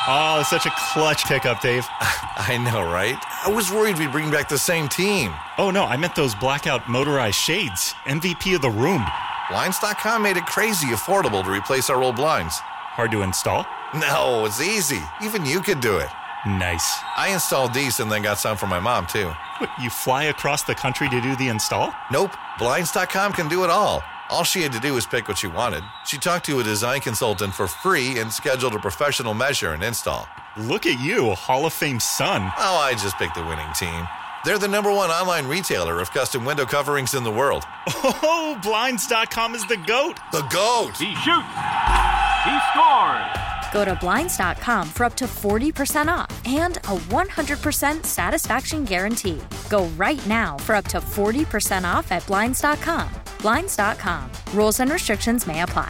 Oh, such a clutch pickup, Dave. I know, right? I was worried we'd bring back the same team. Oh, no, I meant those blackout motorized shades. MVP of the room. Blinds.com made it crazy affordable to replace our old blinds. Hard to install? No, it's easy. Even you could do it. Nice. I installed these and then got some for my mom, too. What, you fly across the country to do the install? Nope. Blinds.com can do it all. All she had to do was pick what she wanted. She talked to a design consultant for free and scheduled a professional measure and install. Look at you, a Hall of Fame son. Oh, I just picked the winning team. They're the #1 online retailer of custom window coverings in the world. Oh, Blinds.com is the GOAT. The GOAT! He shoots. He scores. Go to Blinds.com for up to 40% off and a 100% satisfaction guarantee. Go right now for up to 40% off at Blinds.com. Blinds.com. Rules and restrictions may apply.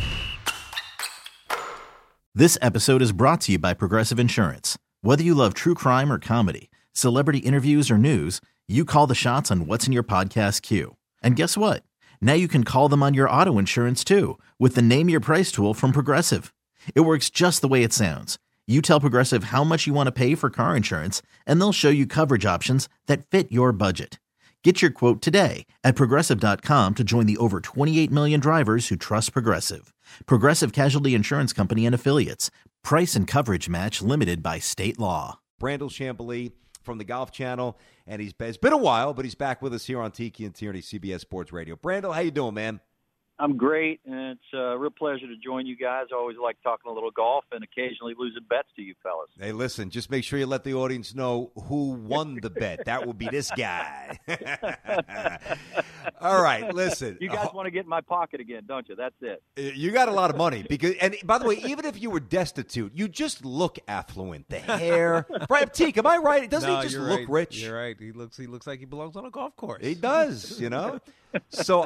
This episode is brought to you by Progressive Insurance. Whether you love true crime or comedy, celebrity interviews or news, you call the shots on what's in your podcast queue. And guess what? Now you can call them on your auto insurance too with the Name Your Price tool from Progressive. It works just the way it sounds. You tell Progressive how much you want to pay for car insurance, and they'll show you coverage options that fit your budget. Get your quote today at Progressive.com to join the over 28 million drivers who trust Progressive. Progressive Casualty Insurance Company and Affiliates. Price and coverage match limited by state law. Brandel Chambly from the Golf Channel, and it's been a while, but he's back with us here on Tiki and Tierney, CBS Sports Radio. Brandel, how you doing, man? I'm great, and it's a real pleasure to join you guys. I always like talking a little golf and occasionally losing bets to you fellas. Hey, listen, just make sure you let the audience know who won the bet. That would be this guy. All right, listen. You guys want to get in my pocket again, don't you? That's it. You got a lot of money. And by the way, even if you were destitute, you just look affluent. The hair. Right, Teak, am I right? Doesn't he just look rich? You're right. He looks like he belongs on a golf course. He does, you know? So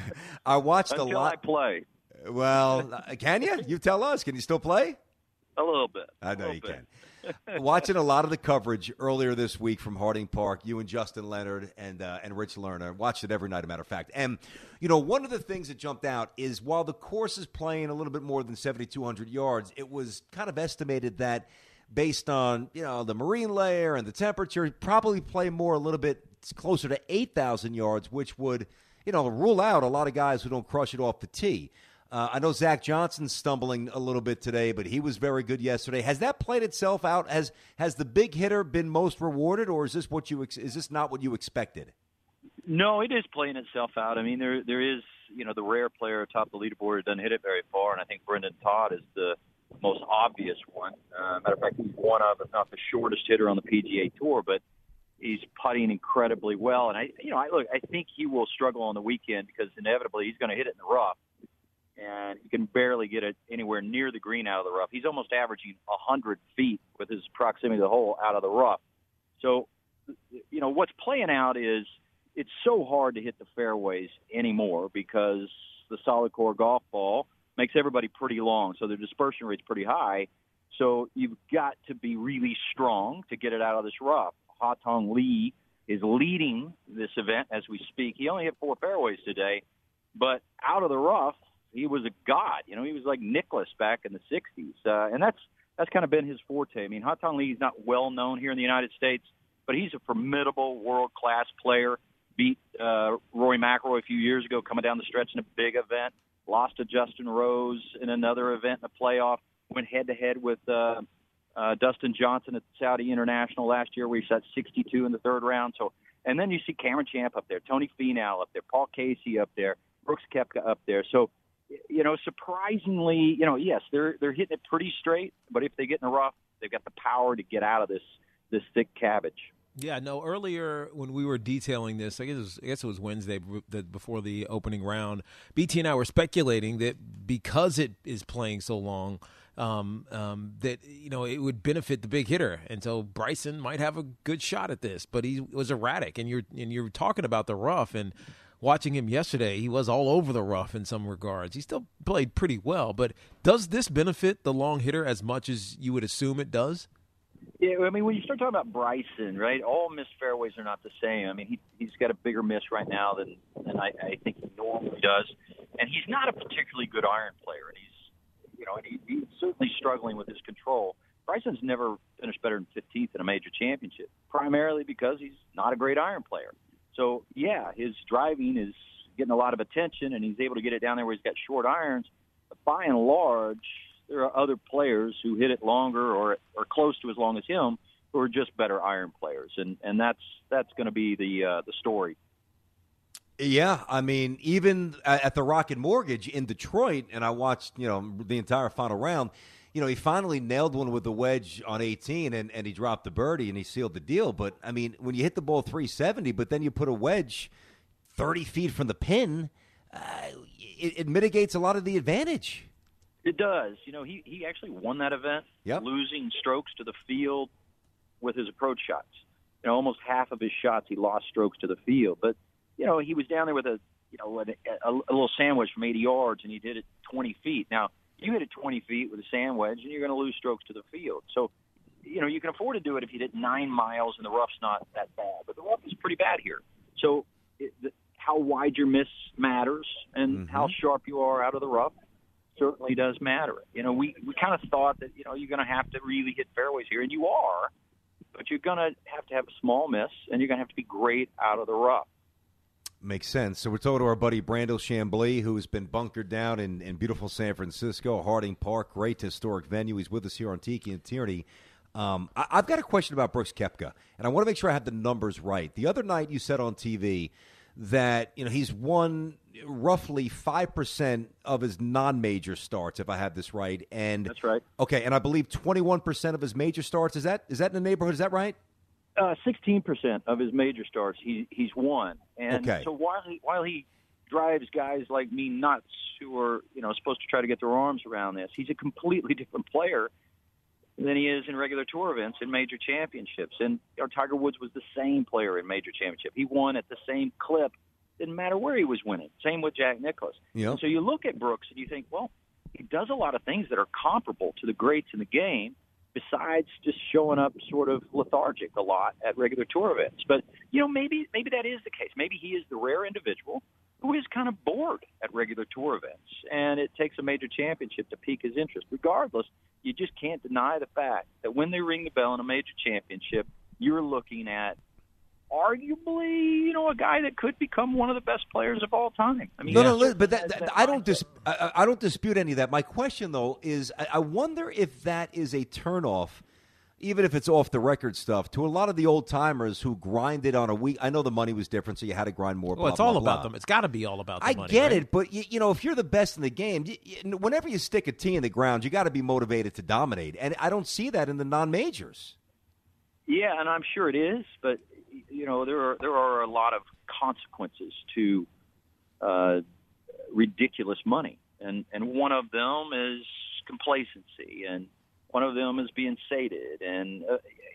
I watched a lot. Until I play. Well, can you? You tell us. Can you still play? A little bit. I know you can. Watching a lot of the coverage earlier this week from Harding Park, you and Justin Leonard and Rich Lerner. Watched it every night, as a matter of fact. And, you know, one of the things that jumped out is while the course is playing a little bit more than 7,200 yards, it was kind of estimated that based on, you know, the marine layer and the temperature, probably play more a little bit closer to 8,000 yards, which would, you know, rule out a lot of guys who don't crush it off the tee. I know Zach Johnson's stumbling a little bit today, but he was very good yesterday. Has that played itself out? Has the big hitter been most rewarded, or is this not what you expected? No, it is playing itself out. I mean, there is, you know, the rare player atop the leaderboard who doesn't hit it very far, and I think Brendan Todd is the most obvious one. Matter of fact, he's one of, if not the shortest hitter on the PGA Tour, but he's putting incredibly well. And I think he will struggle on the weekend because inevitably he's going to hit it in the rough. And he can barely get it anywhere near the green out of the rough. He's almost averaging 100 feet with his proximity to the hole out of the rough. So, you know, what's playing out is it's so hard to hit the fairways anymore because the solid core golf ball makes everybody pretty long. So the dispersion rate's pretty high. So you've got to be really strong to get it out of this rough. Ha-Tong Lee is leading this event as we speak. He only hit 4 fairways today, but out of the rough, he was a god. You know, he was like Nicklaus back in the 60s. And that's kind of been his forte. I mean, Ha-Tong Lee is not well known here in the United States, but he's a formidable world-class player. Beat Rory McIlroy a few years ago coming down the stretch in a big event. Lost to Justin Rose in another event in a playoff. Went head-to-head with Dustin Johnson at the Saudi International last year where he shot 62 in the third round. So, and then you see Cameron Champ up there, Tony Finau up there, Paul Casey up there, Brooks Koepka up there. So, you know, surprisingly, you know, yes, they're hitting it pretty straight, but if they get in the rough, they've got the power to get out of this thick cabbage. Yeah, no, earlier when we were detailing this, I guess it was Wednesday before the opening round, BT and I were speculating that because it is playing so long, that, you know, it would benefit the big hitter. And so Bryson might have a good shot at this, but he was erratic. And you're talking about the rough, and watching him yesterday, he was all over the rough in some regards. He still played pretty well, but does this benefit the long hitter as much as you would assume it does? Yeah, I mean, when you start talking about Bryson, right, all missed fairways are not the same. I mean, he's got a bigger miss right now than I think he normally does. And he's not a particularly good iron player, and he's certainly struggling with his control. Bryson's never finished better than 15th in a major championship, primarily because he's not a great iron player. So, yeah, his driving is getting a lot of attention, and he's able to get it down there where he's got short irons. But by and large, there are other players who hit it longer or close to as long as him who are just better iron players, and that's going to be the story. Yeah, I mean, even at the Rocket Mortgage in Detroit, and I watched, the entire final round, he finally nailed one with the wedge on 18, and he dropped the birdie, and he sealed the deal. But, I mean, when you hit the ball 370, but then you put a wedge 30 feet from the pin, it mitigates a lot of the advantage. It does. He actually won that event, losing strokes to the field with his approach shots. Almost half of his shots he lost strokes to the field. But, he was down there with a little sandwich from 80 yards, and he did it 20 feet. Now, you hit it 20 feet with a sand wedge, and you're going to lose strokes to the field. So, you can afford to do it if you hit 9 miles and the rough's not that bad. But the rough is pretty bad here. So how wide your miss matters, and how sharp you are out of the rough certainly does matter. We kind of thought that, you're going to have to really hit fairways here, and you are, but you're going to have a small miss, and you're going to have to be great out of the rough. Makes sense. So we're talking to our buddy Brandel Chamblee, who's been bunkered down in beautiful San Francisco, Harding Park, great historic venue. He's with us here on Tiki and Tierney. I've got a question about Brooks Koepka, and I want to make sure I have the numbers right. The other night you said on TV that he's won roughly 5% of his non-major starts, if I have this right. And that's right. Okay, and I believe 21% of his major starts. Is that in the neighborhood? Is that right? 16% of his major starts he's won. And so while he drives guys like me nuts who are supposed to try to get their arms around this, he's a completely different player than he is in regular tour events in major championships. And Tiger Woods was the same player in major championship. He won at the same clip. Didn't matter where he was winning. Same with Jack Nicklaus. Yep. And so you look at Brooks and you think, well, he does a lot of things that are comparable to the greats in the game, besides just showing up sort of lethargic a lot at regular tour events. But, maybe that is the case. Maybe he is the rare individual who is kind of bored at regular tour events, and it takes a major championship to pique his interest. Regardless, you just can't deny the fact that when they ring the bell in a major championship, you're looking at arguably, a guy that could become one of the best players of all time. I mean, I don't dispute any of that. My question, though, is I wonder if that is a turnoff, even if it's off the record stuff, to a lot of the old timers who grinded on a week. I know the money was different, so you had to grind more. Well, it's all about them. It's got to be all about the money. I get right? it, but if you're the best in the game, whenever you stick a tee in the ground, you got to be motivated to dominate, and I don't see that in the non-majors. Yeah, and I'm sure it is, but there are a lot of consequences to ridiculous money, and one of them is complacency, and one of them is being sated, and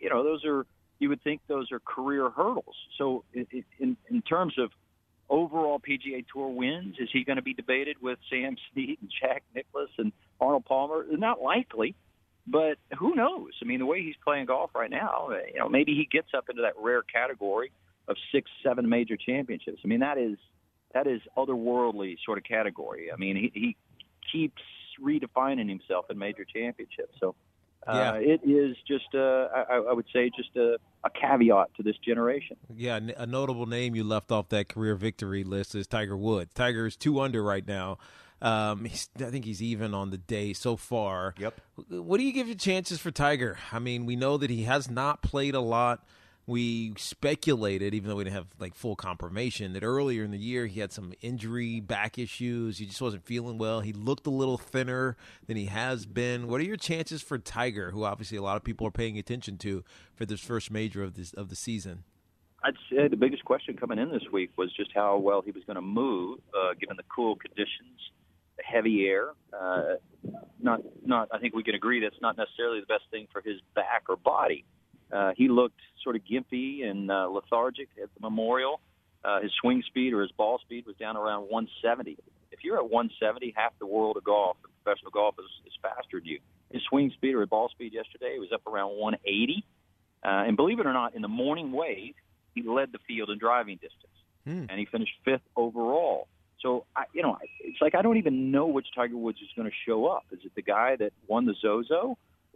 you would think those are career hurdles. So in terms of overall PGA Tour wins, is he going to be debated with Sam Snead and Jack Nicklaus and Arnold Palmer? Not likely. But who knows? I mean, the way he's playing golf right now, maybe he gets up into that rare category of 6-7 major championships. I mean, that is otherworldly sort of category. I mean, he keeps redefining himself in major championships. So it is just, I would say, just a caveat to this generation. Yeah, a notable name you left off that career victory list is Tiger Woods. Tiger is 2 under right now. I think he's even on the day so far. Yep. What do you give your chances for Tiger? I mean, we know that he has not played a lot. We speculated, even though we didn't have full confirmation, that earlier in the year he had some injury, back issues. He just wasn't feeling well. He looked a little thinner than he has been. What are your chances for Tiger, who obviously a lot of people are paying attention to for this first major of the season? I'd say the biggest question coming in this week was just how well he was going to move, given the cool conditions. Heavy air, not. I think we can agree that's not necessarily the best thing for his back or body. He looked sort of gimpy and lethargic at the Memorial. His swing speed or his ball speed was down around 170. If you're at 170, half the world of golf, professional golf, is faster than you. His swing speed or his ball speed yesterday was up around 180. And believe it or not, in the morning wave, he led the field in driving distance, and he finished 5th overall. So, it's like I don't even know which Tiger Woods is going to show up. Is it the guy that won the Zozo,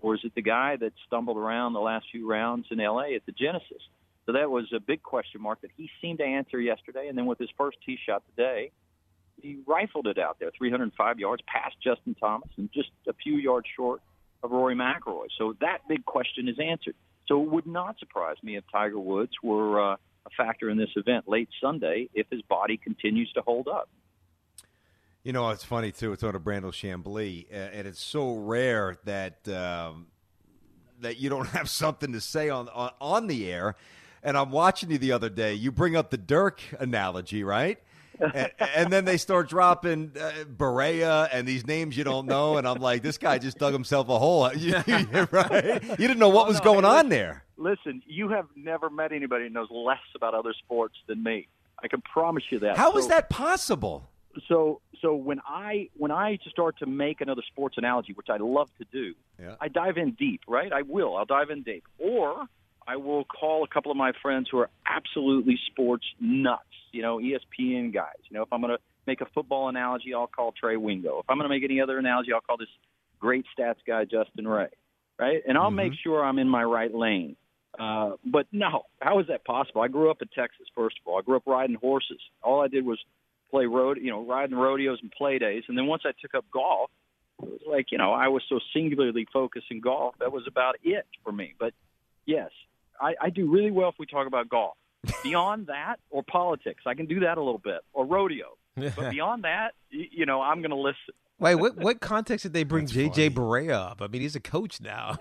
or is it the guy that stumbled around the last few rounds in L.A. at the Genesis? So that was a big question mark that he seemed to answer yesterday. And then with his first tee shot today, he rifled it out there, 305 yards past Justin Thomas and just a few yards short of Rory McIlroy. So that big question is answered. So it would not surprise me if Tiger Woods were a factor in this event late Sunday if his body continues to hold up. You know, it's funny, too. It's on a Brandel Chambly, and it's so rare that that you don't have something to say on the air. And I'm watching you the other day. You bring up the Dirk analogy, right? and then they start dropping Barea and these names you don't know. And I'm like, this guy just dug himself a hole. Right? You didn't know what was going on there. Listen, you have never met anybody who knows less about other sports than me. I can promise you that. How is that possible? So when I start to make another sports analogy, which I love to do, I dive in deep, right? I'll dive in deep. Or I will call a couple of my friends who are absolutely sports nuts, ESPN guys. If I'm going to make a football analogy, I'll call Trey Wingo. If I'm going to make any other analogy, I'll call this great stats guy, Justin Ray, right? And I'll make sure I'm in my right lane. But no, how is that possible? I grew up in Texas, first of all. I grew up riding horses. All I did was play riding rodeos and play days. And then once I took up golf, it was like, I was so singularly focused in golf. That was about it for me. But yes, I do really well if we talk about golf. Beyond that, or politics, I can do that a little bit, or rodeo. But beyond that, I'm going to listen. Wait, what context did they bring J.J. Barea up? I mean, he's a coach now.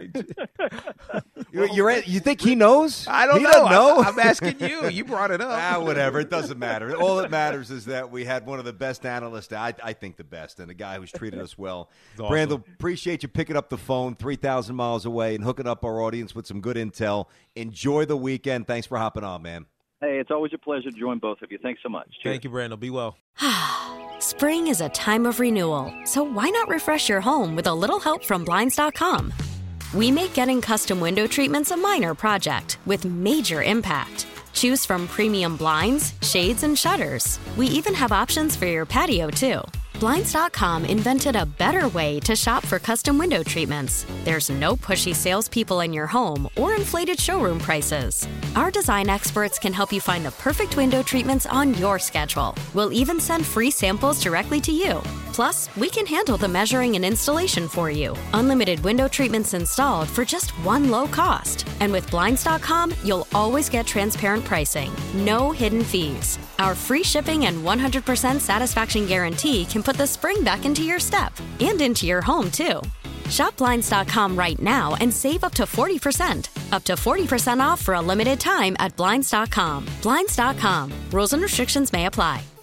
You think he knows? I don't know. Doesn't know. I'm asking you. You brought it up. Whatever. It doesn't matter. All that matters is that we had one of the best analysts. I think the best, and a guy who's treated us well. Awesome. Brandel, appreciate you picking up the phone 3,000 miles away and hooking up our audience with some good intel. Enjoy the weekend. Thanks for hopping on, man. Hey, it's always a pleasure to join both of you. Thanks so much. Cheers. Thank you, Brandel. Be well. Spring is a time of renewal, so why not refresh your home with a little help from Blinds.com? We make getting custom window treatments a minor project with major impact. Choose from premium blinds, shades, and shutters. We even have options for your patio, too. Blinds.com invented a better way to shop for custom window treatments. There's no pushy salespeople in your home or inflated showroom prices. Our design experts can help you find the perfect window treatments on your schedule. We'll even send free samples directly to you. Plus, we can handle the measuring and installation for you. Unlimited window treatments installed for just one low cost. And with Blinds.com, you'll always get transparent pricing. No hidden fees. Our free shipping and 100% satisfaction guarantee can put the spring back into your step and into your home, too. Shop Blinds.com right now and save up to 40%. Up to 40% off for a limited time at Blinds.com. Blinds.com. Rules and restrictions may apply.